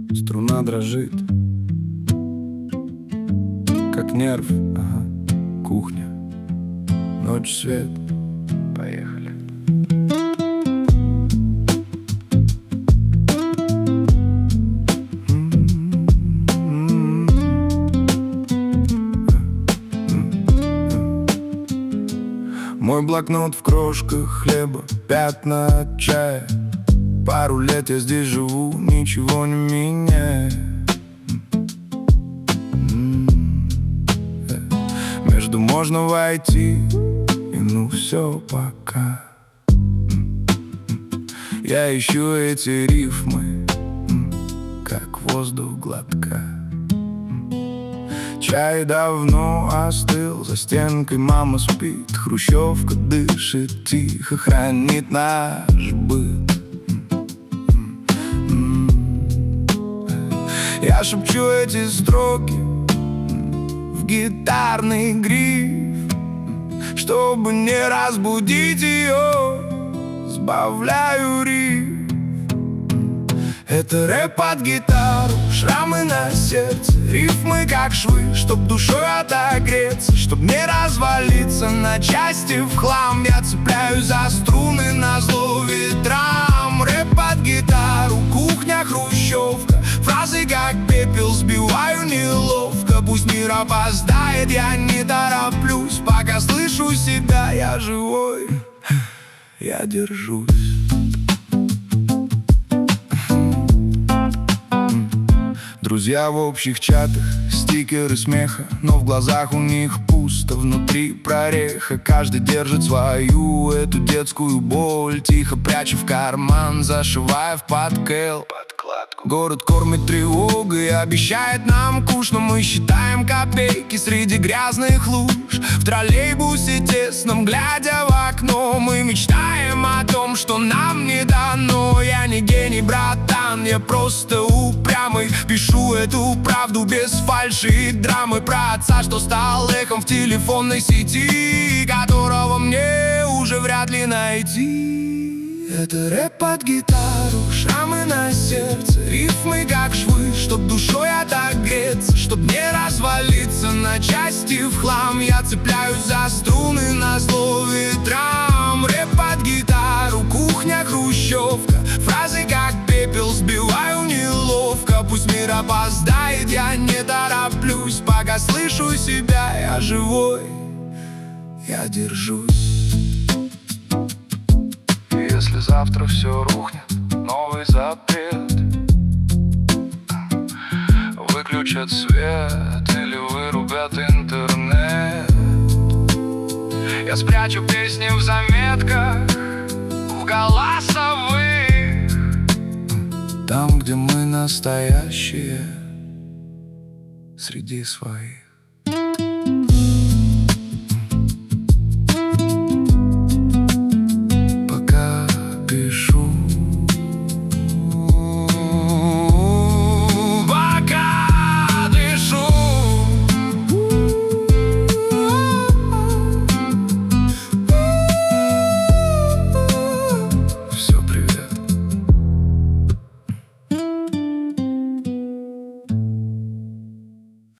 Струна дрожит, как нерв, ага. Кухня, ночь, свет. Поехали. Мой блокнот в крошках хлеба, пятна от чая. Пару лет я здесь живу, ничего не меняет. Между можно войти, и ну все пока. Я ищу эти рифмы, как воздух глотка. Чай давно остыл, за стенкой мама спит. Хрущевка дышит тихо, хранит наш быт. Я шепчу эти строки в гитарный гриф, чтобы не разбудить ее, сбавляю риф. Это рэп под гитару, шрамы на сердце, рифмы как швы, чтоб душой отогреться, чтоб не развалиться на части в хлам. Я цепляюсь за струны назло ветрам. Рэп под гитару, кухня, хрущевка, фразы как пепел сбиваю неловко. Пусть мир опоздает, я не тороплюсь, пока слышу себя, я живой, я держусь. Друзья в общих чатах, стикеры смеха, но в глазах у них пусто, внутри прореха. Каждый держит свою, эту детскую боль, тихо пряча в карман, зашивая в подкладку. Город кормит тревогой, обещает нам куш, но мы считаем копейки среди грязных луж. В троллейбусе тесном, глядя в окно, мы мечтаем о том, что нам не дано. Я не гений, братан, я просто упрямый. Пишу эту правду без фальши и драмы про отца, что стал эхом в телефонной сети, которого мне уже вряд ли найти. Это рэп под гитару, шрамы на сердце, рифмы как швы, чтоб душой отогреться, чтоб не развалиться на части в хлам. Я цепляюсь за струны назло ветрам. Рэп под гитару, кухня, хрущевка, фразы как пепел сбиваю неловко. Пусть мир опоздает, я не тороплюсь, пока слышу себя, я живой, я держусь. Если завтра все рухнет, новый запрет, выключат свет или вырубят интернет, я спрячу песни в заметках, в голосовых, там, где мы настоящие, среди своих.